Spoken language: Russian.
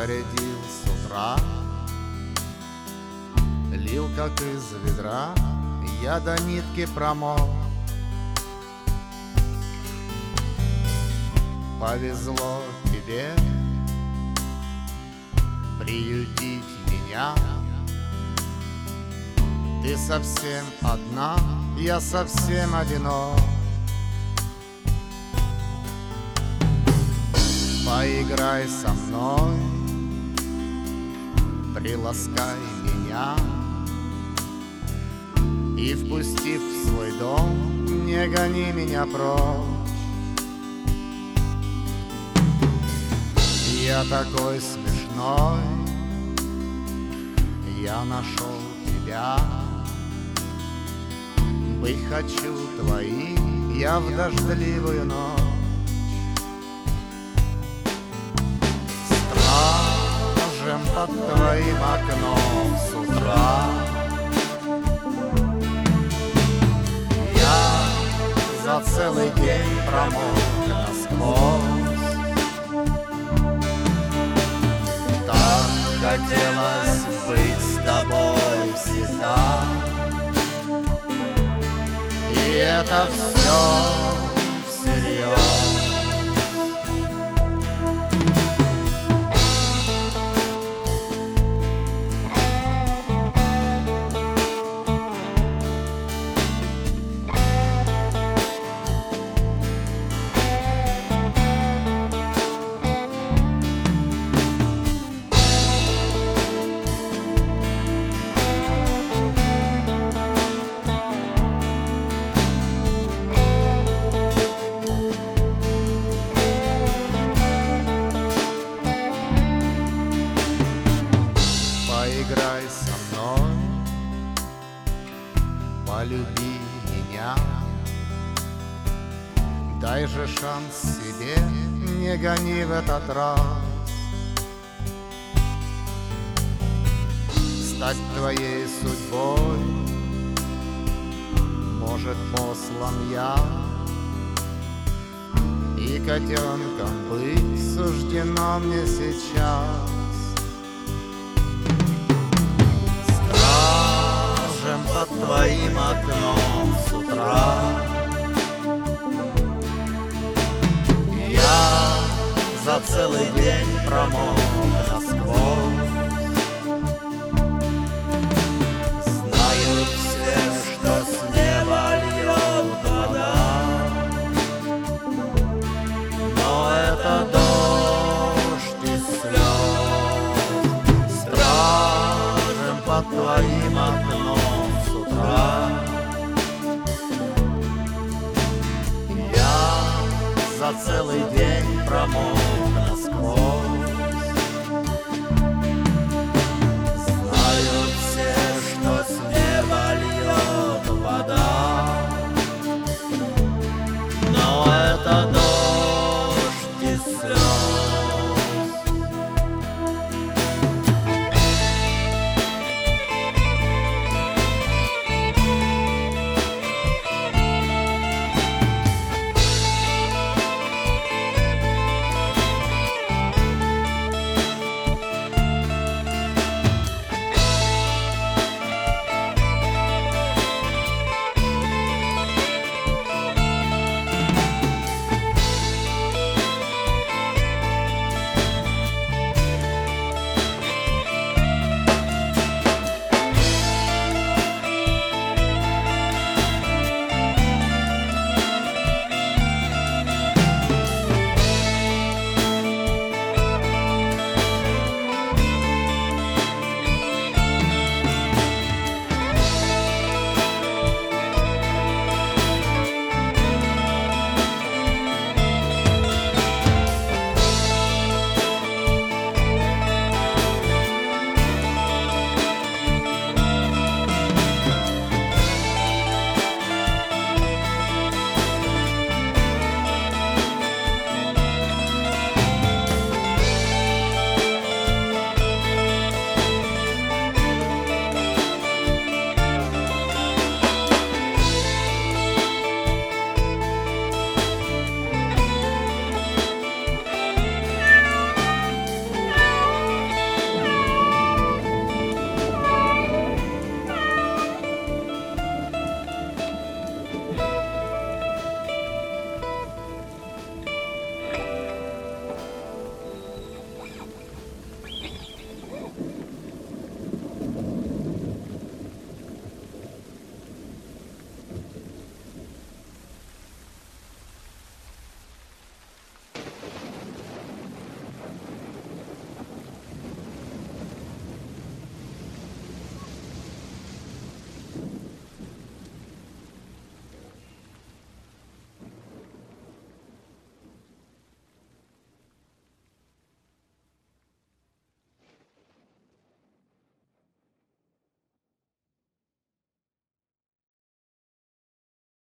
зарядил с утра, лил как из ведра, я до нитки промок. Повезло тебе приютить меня. Ты совсем одна, я совсем одинок. Поиграй со мной, приласкай меня и, впустив в свой дом, не гони меня прочь. Я такой смешной, я нашел тебя. Быть хочу твоим я в дождливую ночь. Стражем под твоим окном с утра я за целый день промок насквозь. Хотелось быть с тобой всегда, и это все всерьез. Поиграй со мной, полюби меня. Дай же шанс себе, не гони в этот раз. Стать твоей судьбой может послан я, и котенком быть суждено мне сейчас. Под твоим окном с утра я за целый день промок насквозь. Знают все, что с неба льет вода, но это дождь из слез. Стражем под твоим окном я за целый день промок насквозь.